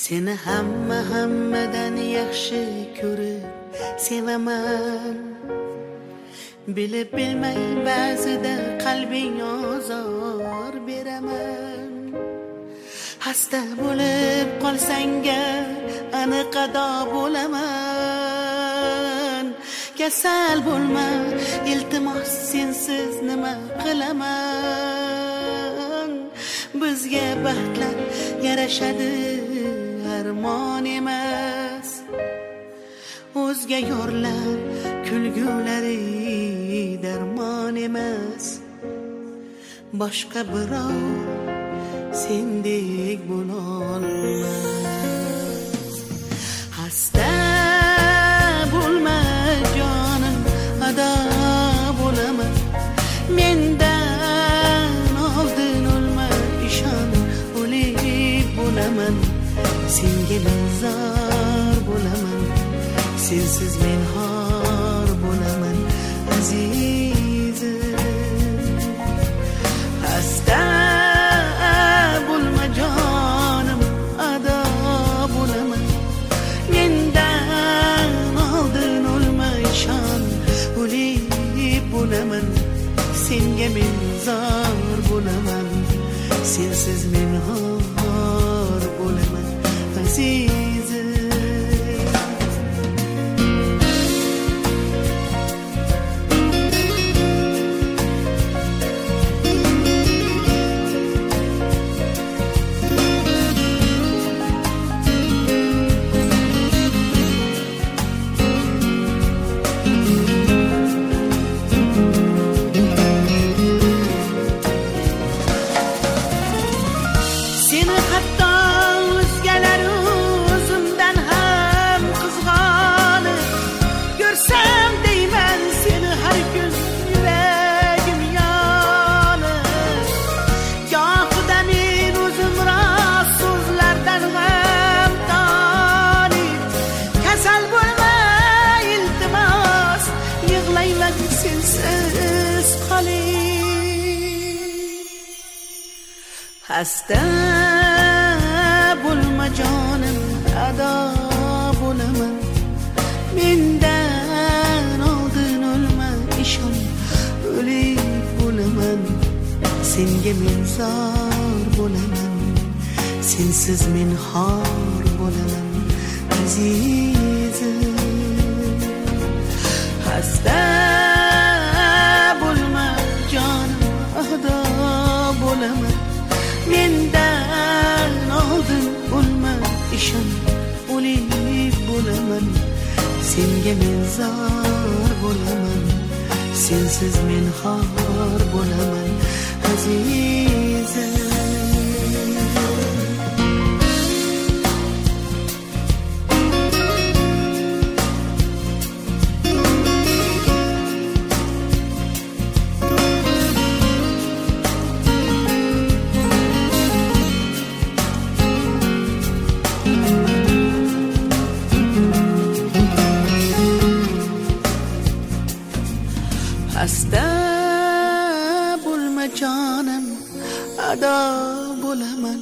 Seni hammadan yaxshi ko'rib sevaman. Bilib bilmay ba'zida qalbing ozor beraman. Hasta bo'lib qolsanga aniq ado bo'laman. Kasal bo'lma, iltimos sensiz nima qilaman. Bizga baxtlar yarashadi, armon emas. O'zga yorlar kulgulari darmon emas. Boshqa birov sendek bo'lolmas. Hasta bo'lma jonim, ado bo'laman. Mendan oldin o'lma, ishon, o'lik bo'laman. Senga men zor bo'laman, sensiz men xor bo'laman azizim. Hasta bo'lma jonim, ado bo'laman. Mendan oldin o'lma, ishon, o'lik bo'laman. Senga men zor bo'laman, sensiz men xor bo'laman azizim. Hasta bo'lma jonim, ado bo'laman. Mendan oldin o'lma, ishon, o'lik bo'laman. Senga men zor bo'laman, sensiz men xor bo'laman azizim. Hasta bo'lma jonim, ado bo'laman. Mendan oldin o'lma, ishon, o'lik bo'laman. Senga men zor bo'laman, sensiz men xor bo'laman azizim. Hasta bo'lma jonim, ado bo'laman.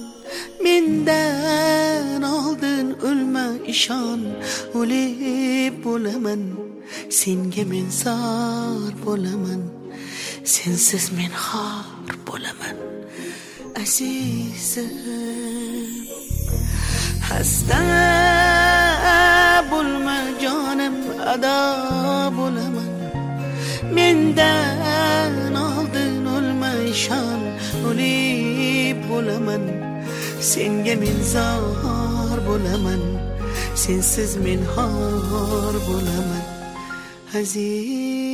Mendan oldin o'lma, ishon, o'lik bo'laman. Senga men zor bo'laman, sensiz men xor bo'laman azizim. Hasta bo'lma jonim, ado bo'laman. Mendan oldin o'lma, ishon, o'lik bo'laman. Senga men zor bo'laman, sensiz men xor bo'laman aziz.